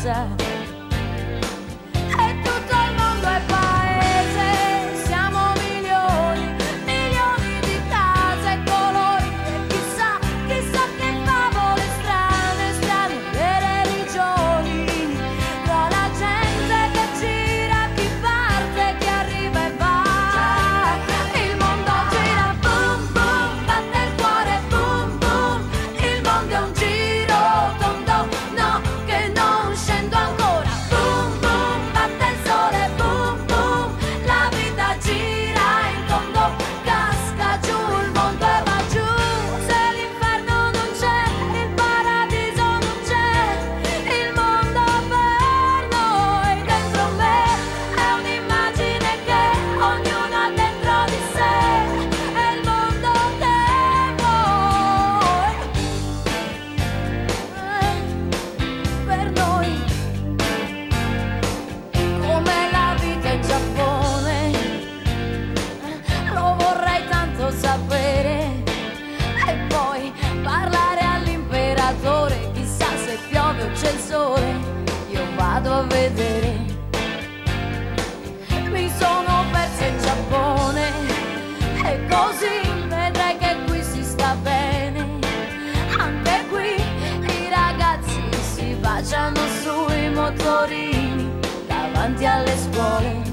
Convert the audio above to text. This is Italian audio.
pizza. E tutto il mondo è paese, siamo milioni, milioni di case e colori. E chissà, chissà che favole strane, strane le religioni. Tra la gente che gira, chi parte, chi arriva e va. Il mondo gira, boom boom, batte il cuore, boom boom. Il mondo è un giro tondo, no, che non scendo ancora. Boom boom, batte il sole, boom boom. La vita gira in tondo, casca giù il mondo e va giù. Se l'inferno non c'è, il paradiso non c'è. Il mondo per noi dentro me è un'immagine che ognuno ha dentro di sé. È il mondo che vuoi per noi. Come la vita in Giappone, lo vorrei tanto sapere. E poi parlare all'imperatore, chissà se piove o c'è il sole, io vado a vedere. Mi sono persa in Giappone e così vedrai che qui si sta bene. Anche qui i ragazzi si baciano sui motorini davanti alle scuole.